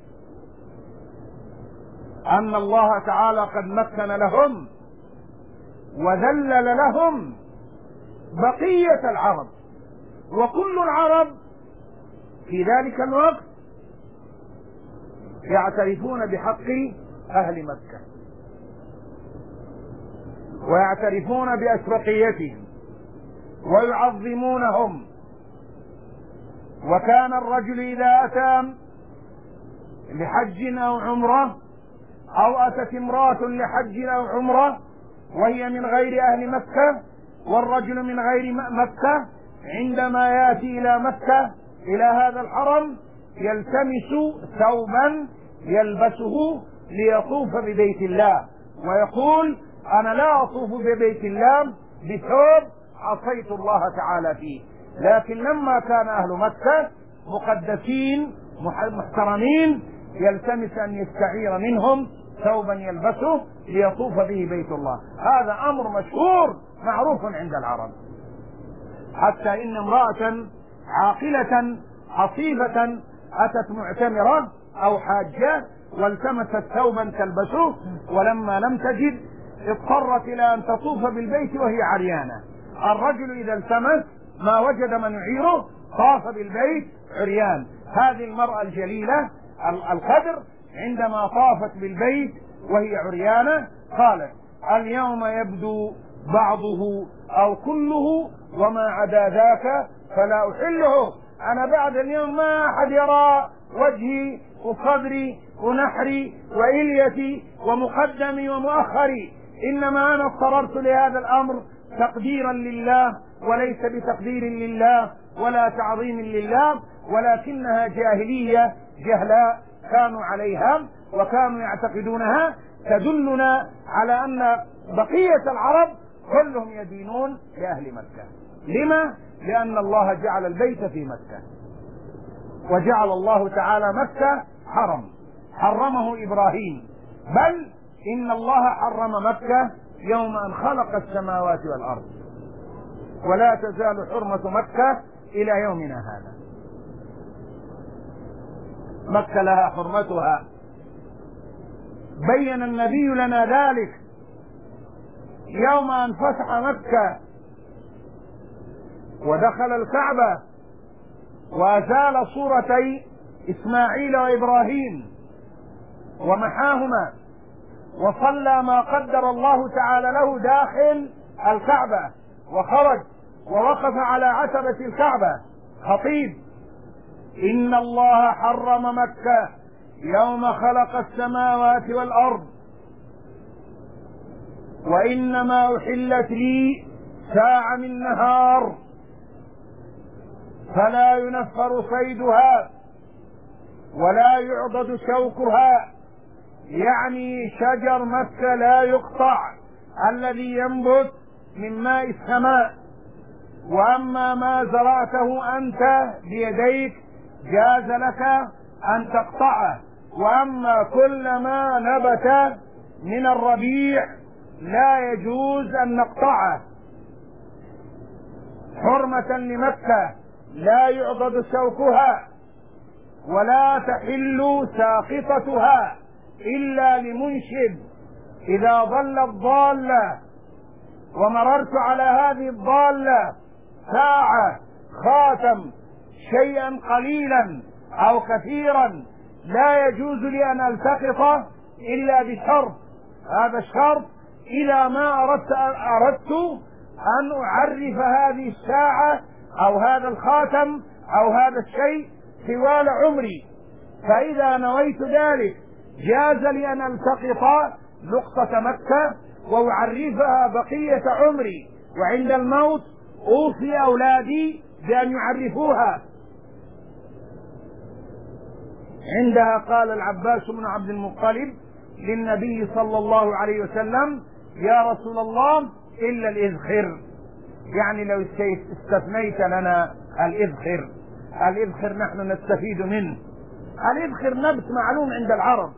أن الله تعالى قد مكن لهم وذلل لهم بقية العرب، وكل العرب في ذلك الوقت يعترفون بحق أهل مكة ويعترفون بأشرقيتهم ويعظمونهم. وكان الرجل إذا أتى لحج أو عمرة أو أتت امرأة لحج أو عمرة وهي من غير أهل مكة والرجل من غير مكة، عندما يأتي إلى مكة إلى هذا الحرم يلتمس ثوبا يلبسه ليطوف ببيت الله، ويقول أنا لا أطوف ببيت الله بثوب عصيت الله تعالى فيه. لكن لما كان أهل مكة مقدسين محترمين يلتمس أن يستعير منهم ثوبا يلبسه ليطوف به بيت الله. هذا أمر مشهور معروف عند العرب، حتى إن امرأة عاقلة عصيبة أتت معتمرة أو حاجة والتمست ثوبا تلبسه، ولما لم تجد اضطرت إلى أن تطوف بالبيت وهي عريانة. الرجل إذا التمس ما وجد من يعيره طاف بالبيت عريان. هذه المرأة الجليلة القدر عندما طافت بالبيت وهي عريانة قالت اليوم يبدو بعضه أو كله وما عدا ذاك فلا أحله. أنا بعد اليوم ما أحد يرى وجهي وصدري ونحري وإليتي ومقدمي ومؤخري، إنما أنا اضطررت لهذا الأمر تقديرا لله وليس بتقدير لله ولا تعظيم لله، ولكنها جاهلية جهلاء كانوا عليها وكانوا يعتقدونها، تدلنا على أن بقية العرب كلهم يدينون لأهل مكة. لما؟ لأن الله جعل البيت في مكة، وجعل الله تعالى مكة حرم حرمه إبراهيم، بل إن الله حرم مكة يوم أن خلق السماوات والأرض، ولا تزال حرمة مكة إلى يومنا هذا. مكة لها حرمتها، بين النبي لنا ذلك يوم أن فتح مكة ودخل الكعبة وأزال صورتي إسماعيل وإبراهيم ومحاهما، وصلى ما قدر الله تعالى له داخل الكعبة، وخرج ووقف على عتبة الكعبة خطيب إن الله حرم مكة يوم خلق السماوات والأرض وإنما أحلت لي ساعة من نهار فلا ينفر صيدها ولا يعضد شوكها، يعني شجر مكة لا يقطع الذي ينبت من ماء السماء، وأما ما زرعته أنت بيديك جاز لك أن تقطعه، وأما كل ما نبت من الربيع لا يجوز أن نقطعه. حرمة لمكة لا يعضد شوكها ولا تحل ساقطتها إلا لمنشد إذا ضلت ضالة ومررت على هذه الضالة ساعة خاتم شيئا قليلا أو كثيرا لا يجوز لي أن ألتقطه إلا بشرط، هذا الشرط إلى ما أردت أردت أن أعرف هذه الساعة أو هذا الخاتم أو هذا الشيء طوال عمري، فإذا نويت ذلك جاز لي أن ألتقط نقطة مكة وأعرفها بقية عمري، وعند الموت أوصي أولادي بأن يعرفوها. عندها قال العباس بن عبد المطلب للنبي صلى الله عليه وسلم: يا رسول الله إلا الإذخر، يعني لو استثنيت لنا الإذخر. الإذخر نحن نستفيد منه. الإذخر نبت معلوم عند العرب،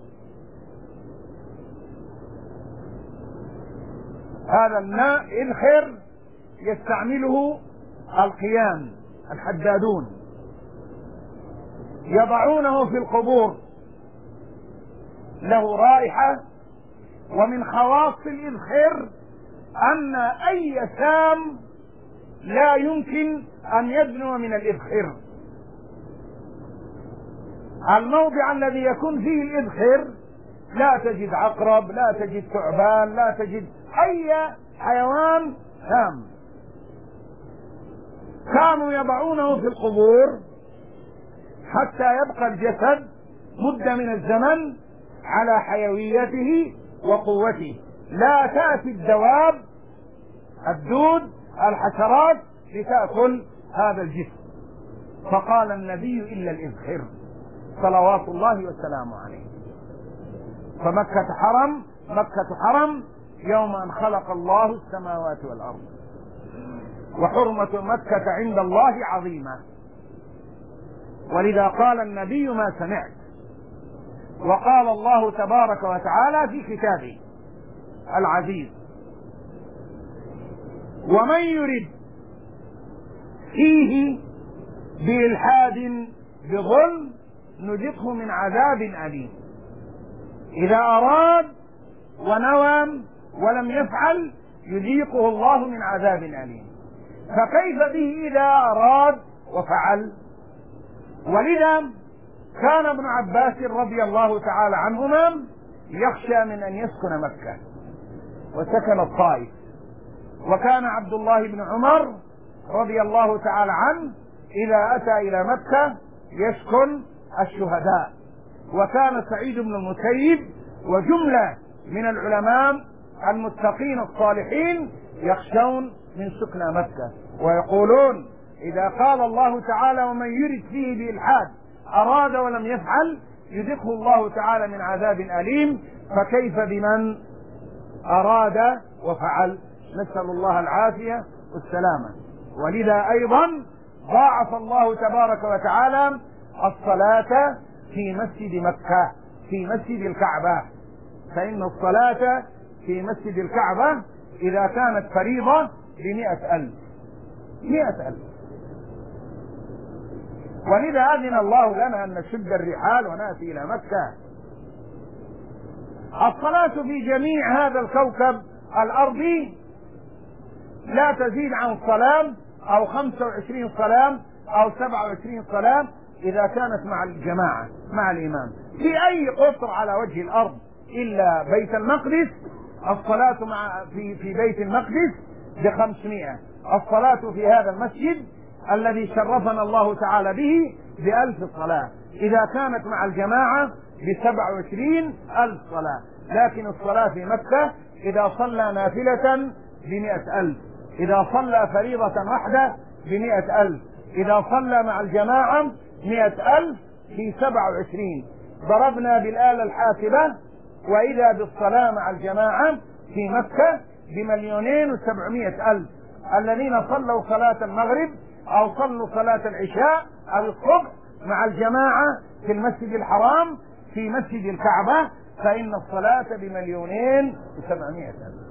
هذا الماء إذخر يستعمله القيان الحدادون، يضعونه في القبور، له رائحة. ومن خواص الإذخر أن أي سام لا يمكن أن يدنو من الإذخر. الموضع الذي يكون فيه الإذخر لا تجد عقرب، لا تجد ثعبان، لا تجد أي حيوان سام. كانوا يضعونه في القبور حتى يبقى الجسد مدة من الزمن على حيويته وقوته، لا تأتي الدواب الدود الحشرات لتأكل هذا الجسم. فقال النبي: إلا الإذخر، صلوات الله وسلامه عليه. فمكة حرم، مكة حرم يوم أن خلق الله السماوات والأرض، وحرمة مكة عند الله عظيمة. ولذا قال النبي: ما سمعت. وقال الله تبارك وتعالى في كتابه العزيز: ومن يرد فيه بإلحاد بظلم نذقه من عذاب أليم. إذا أراد ونوى ولم يفعل يذيقه الله من عذاب أليم، فكيف به إذا أراد وفعل؟ ولذا كان ابن عباس رضي الله تعالى عنهما يخشى من أن يسكن مكة وسكن الطائف، وكان عبد الله بن عمر رضي الله تعالى عنه إذا أتى إلى مكة يسكن الشهداء، وكان سعيد بن المسيب وجملة من العلماء المتقين الصالحين يخشون من سكن مكة، ويقولون: إذا قال الله تعالى: ومن يرد فيه بإلحاد أراد ولم يفعل يذقه الله تعالى من عذاب أليم، فكيف بمن أراد وفعل؟ نسأل الله العافية والسلامة. ولذا أيضا ضاعف الله تبارك وتعالى الصلاة في مسجد مكة، في مسجد الكعبة، فإن الصلاة في مسجد الكعبة إذا كانت فريضة بمئة ألف مئة ألف. ولذا أذن الله لنا أن نشد الرحال ونأتي إلى مكة. الصلاة في جميع هذا الكوكب الأرضي لا تزيد عن صلاة أو خمسة وعشرين صلاة أو سبعة وعشرين صلاة إذا كانت مع الجماعة مع الإمام في أي قطر على وجه الأرض إلا بيت المقدس. الصلاة مع في في بيت المقدس بخمسمائة، الصلاة في هذا المسجد الذي شرفنا الله تعالى به بألف صلاة، إذا كانت مع الجماعة بسبع وعشرين ألف صلاة. لكن الصلاة في مكة إذا صلى نافلة بمئة ألف، إذا صلى فريضة واحدة بمئة ألف، إذا صلى مع الجماعة مئة ألف في سبع وعشرين. ضربنا بالآلة الحاسبة وإذا بالصلاة مع الجماعة في مكة بمليونين وسبعمائة ألف، الذين صلوا صلاة المغرب أو صلوا صلاة العشاء أو الصبح مع الجماعة في المسجد الحرام في مسجد الكعبة، فإن الصلاة بمليونين وسبعمائة ألف،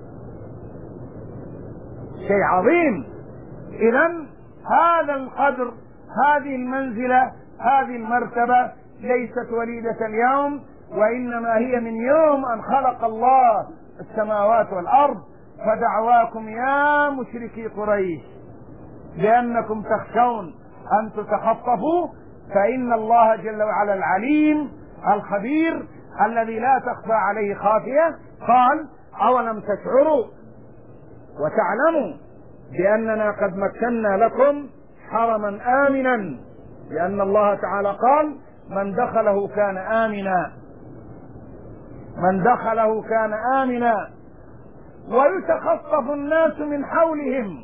شيء عظيم. إذن هذا القدر، هذه المنزلة، هذه المرتبة ليست وليدة اليوم، وإنما هي من يوم أن خلق الله السماوات والأرض. فدعواكم يا مشركي قريش لأنكم تخشون أن تتخطفوا، فإن الله جل وعلا العليم الخبير الذي لا تخفى عليه خافية. قال: أولم تشعروا وتعلموا بأننا قد مكنا لكم حرما آمنا، لأن الله تعالى قال: من دخله كان آمنا، من دخله كان آمنا. ويتخطف الناس من حولهم.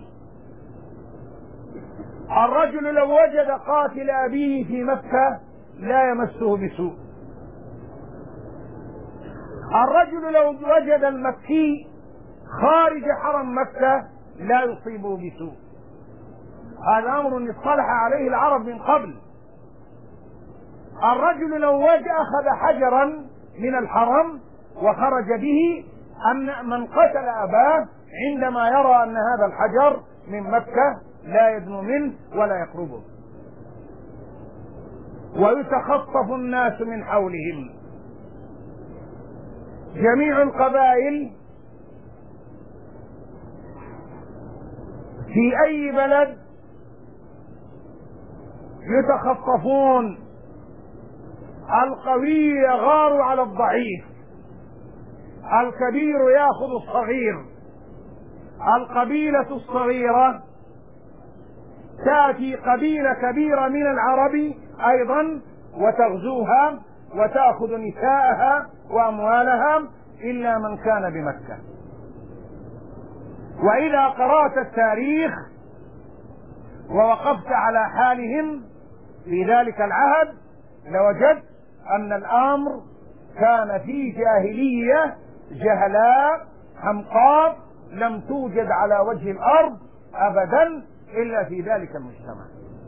الرجل لو وجد قاتل أبيه في مكة لا يمسه بسوء. الرجل لو وجد المكي خارج حرم مكة لا يصيبه بسوء. هذا أمر اصطلح عليه العرب من قبل. الرجل لو وجد أخذ حجرا من الحرم وخرج به، أن من قتل أباه عندما يرى أن هذا الحجر من مكة لا يدنو منه ولا يقربه. ويتخطف الناس من حولهم. جميع القبائل في أي بلد يتخطفون. القوي يغار على الضعيف، الكبير يأخذ الصغير. القبيلة الصغيرة تأتي قبيلة كبيرة من العرب أيضا وتغزوها وتأخذ نساءها وأموالها إلا من كان بمكة. وإذا قرأت التاريخ ووقفت على حالهم في ذلك العهد لوجدت أن الأمر كان في جاهلية جهلاء حمقاء لم توجد على وجه الأرض أبدا إلا في ذلك المجتمع.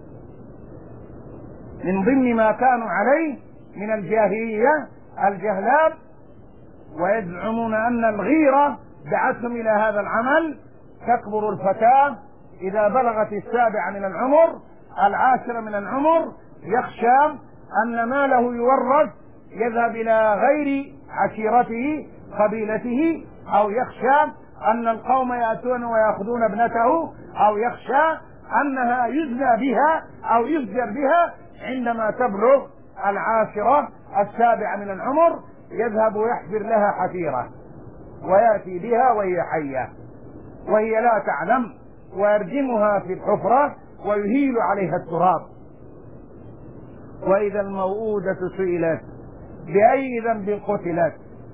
من ضمن ما كانوا عليه من الجاهلية الجهلاء، ويزعمون أن الغيرة دعتهم إلى هذا العمل. تكبر الفتاة إذا بلغت السابعة من العمر العاشرة من العمر يخشى أن ماله يورث يذهب إلى غير عشيرته قبيلته، أو يخشى أن القوم يأتون ويأخذون ابنته، أو يخشى أنها يزنى بها أو يزجر بها. عندما تبلغ العاشرة السابعة من العمر يذهب ويحفر لها حفيرة ويأتي بها وهي حية وهي لا تعلم، ويرجمها في الحفرة ويهيل عليها التراب. وإذا الموءودة سئلت بأي ذنب قتلت،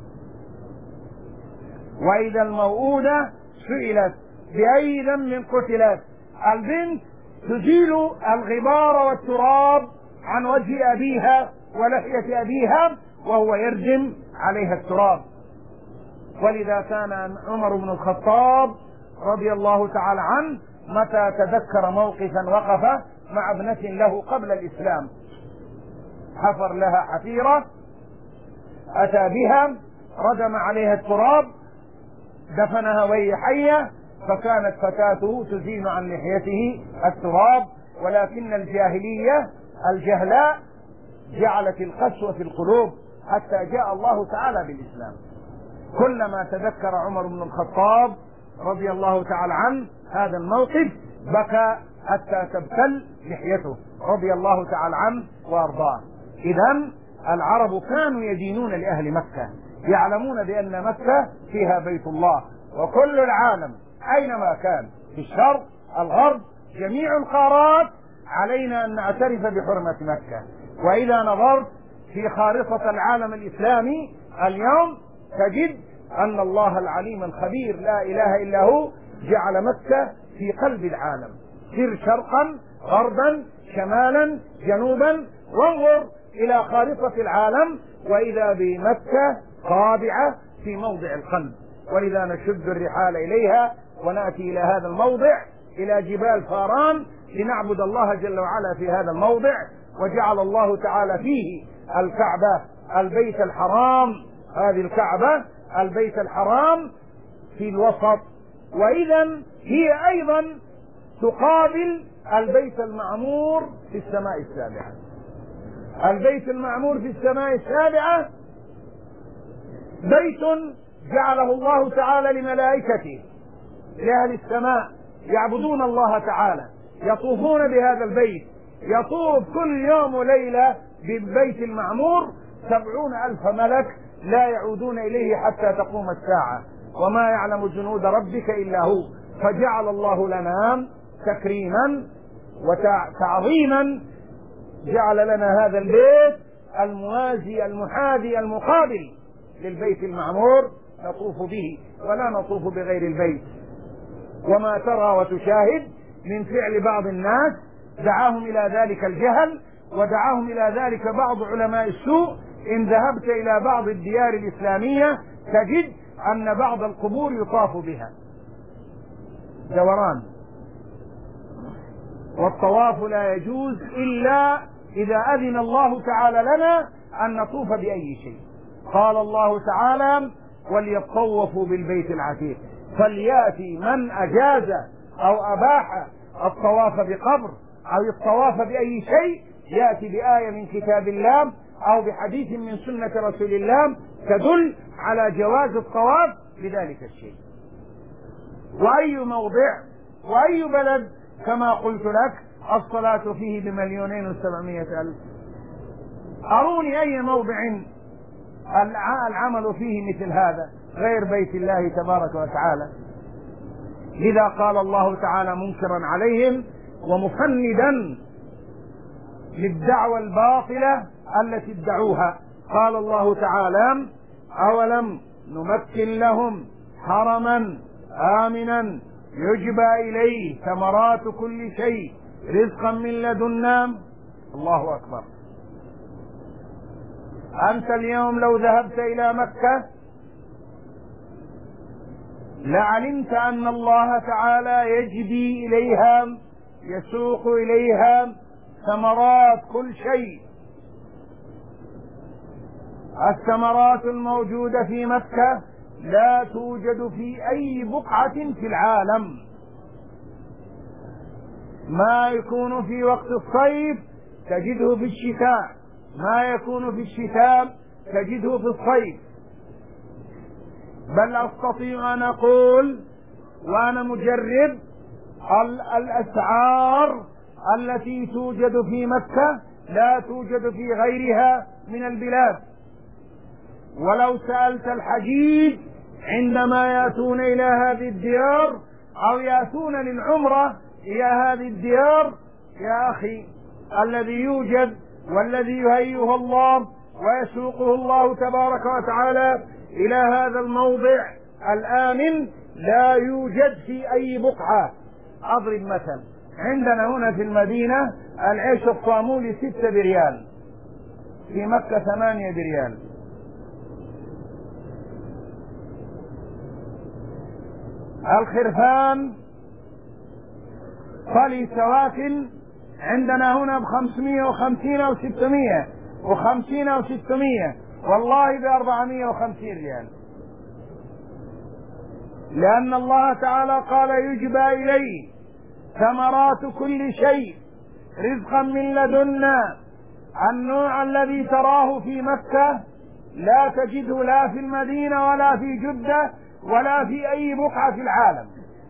وإذا الموءودة سئلت بأي ذنب قتلت. البنت تزيل الغبار والتراب عن وجه أبيها ولحية أبيها وهو يرجم عليها التراب. ولذا كان عمر بن الخطاب رضي الله تعالى عنه متى تذكر موقفا وقف مع ابنة له قبل الإسلام حفر لها حفيرة، أتى بها ردم عليها التراب دفنها وهي حية، فكانت فتاته تزيل عن لحيته التراب. ولكن الجاهلية الجهلاء جعلت القسوة في القلوب حتى جاء الله تعالى بالإسلام. كلما تذكر عمر بن الخطاب رضي الله تعالى عنه هذا الموقف بكى حتى تبتل لحيته رضي الله تعالى عنه وارضاه. إذن العرب كانوا يدينون لأهل مكة، يعلمون بأن مكة فيها بيت الله، وكل العالم أينما كان في الشرق الغرب جميع القارات علينا أن نعترف بحرمة مكة. وإذا نظرت في خارطة العالم الإسلامي اليوم تجد أن الله العليم الخبير لا إله إلا هو جعل مكة في قلب العالم، سر شرقا غربا شمالا جنوبا، وانظر إلى خارطة العالم وإذا بمكة طابعة في موضع القلب. ولذا نشد الرحال إليها ونأتي إلى هذا الموضع إلى جبال فاران لنعبد الله جل وعلا في هذا الموضع. وجعل الله تعالى فيه الكعبة البيت الحرام، هذه الكعبة البيت الحرام في الوسط، وإذا هي أيضا تقابل البيت المعمور في السماء السابعة. البيت المعمور في السماء السابعة بيت جعله الله تعالى لملائكته لأهل السماء يعبدون الله تعالى، يطوفون بهذا البيت، يطوف كل يوم وليلة بالبيت المعمور سبعون ألف ملك لا يعودون إليه حتى تقوم الساعة، وما يعلم جنود ربك إلا هو. فجعل الله لنا تكريما وتعظيما، جعل لنا هذا البيت الموازي المحاذي المقابل للبيت المعمور نطوف به، ولا نطوف بغير البيت. وما ترى وتشاهد من فعل بعض الناس دعاهم إلى ذلك الجهل، ودعاهم إلى ذلك بعض علماء السوء. إن ذهبت إلى بعض الديار الإسلامية تجد أن بعض القبور يطاف بها دوران، والطواف لا يجوز إلا إذا أذن الله تعالى لنا أن نطوف بأي شيء. قال الله تعالى: وليطوفوا بالبيت العتيق. فليأتي من أجاز أو أباح الطواف بقبر أو الطواف بأي شيء يأتي بآية من كتاب الله أو بحديث من سنة رسول الله تدل على جواز الطواف بذلك الشيء. وأي موضع وأي بلد كما قلت لك الصلاة فيه بمليونين وسبعمائة ألف. أروني أي موضع العمل فيه مثل هذا غير بيت الله تبارك وتعالى. لذا قال الله تعالى منكرا عليهم ومفندا للدعوى الباطلة التي ادعوها. قال الله تعالى: أولم نمكن لهم حرما آمنا يجبى إليه ثمرات كل شيء رزقا من لدنا. الله أكبر. أنت اليوم لو ذهبت إلى مكة لعلمت أن الله تعالى يجبي إليها يسوق إليها ثمرات كل شيء. الثمرات الموجودة في مكة لا توجد في أي بقعة في العالم. ما يكون في وقت الصيف تجده في الشتاء، ما يكون في الشتاء تجده في الصيف. بل أستطيع أن أقول وأنا مجرب الأسعار التي توجد في مكة لا توجد في غيرها من البلاد. ولو سألت الحجيج عندما يأتون إلى هذه الديار أو يأتون للعمرة إلى هذه الديار: يا أخي، الذي يوجد والذي يهيئه الله ويسوقه الله تبارك وتعالى إلى هذا الموضع الآمن لا يوجد في أي بقعة. أضرب مثل: عندنا هنا في المدينة العيش الصامولي ستة بريال، في مكة ثمانية بريال. الخرفان طلي سواكن عندنا هنا بخمسمائة وخمسين أو ستمائة وخمسين أو ستمائة، والله بأربعمائة وخمسين ريال، لأن الله تعالى قال: يجبى إليه ثمرات كل شيء رزقا من لدنا. النوع الذي تراه في مكة لا تجده لا في المدينة ولا في جدة ولا في أي بقعة في العالم.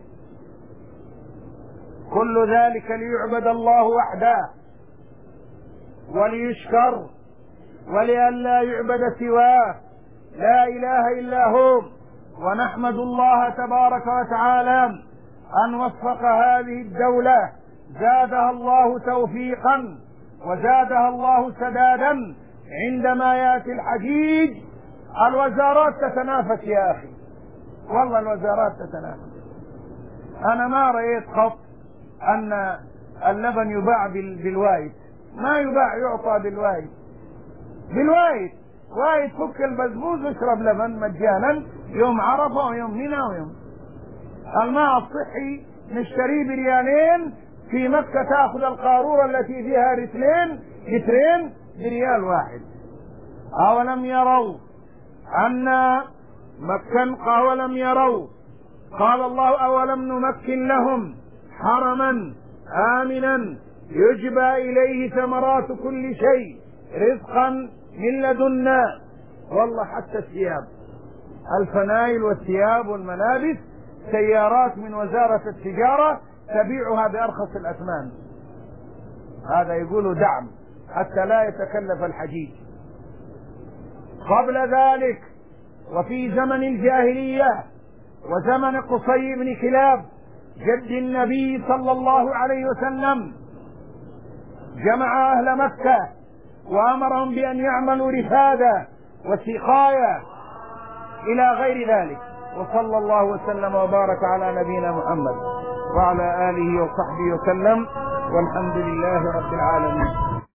كل ذلك ليعبد الله وحده وليشكر ولئلا يعبد سواه، لا إله إلا هو. ونحمد الله تبارك وتعالى أن وفق هذه الدولة، زادها الله توفيقا وزادها الله سدادا. عندما يأتي الحجيج الوزارات تتنافس يا أخي، والله الوزارات تتنافس. أنا ما رأيت خط أن اللبن يباع بالوايت، ما يباع، يعطى بالوايت. بالوايت وايت فك البزبوز واشرب لبن مجانا يوم عرفة ويوم منى ويوم. الماء الصحي نشتريه بريالين، في مكة تأخذ القارورة التي فيها رتلين لترين بريال واحد. أولم يروا أن مكن أولم يروا قال الله: أولم نمكن لهم حرما آمنا يجبى إليه ثمرات كل شيء رزقا من لدنا. والله حتى الثياب الفنايل والثياب والملابس، سيارات من وزارة التجارة تبيعها بأرخص الأثمان. هذا يقولوا دعم حتى لا يتكلف الحجيج. قبل ذلك وفي زمن الجاهلية وزمن قصي بن كلاب جد النبي صلى الله عليه وسلم، جمع أهل مكة وأمرهم بأن يعملوا رفادة وسقاية إلى غير ذلك. وصلى الله وسلم وبارك على نبينا محمد وعلى آله وصحبه وسلم، والحمد لله رب العالمين.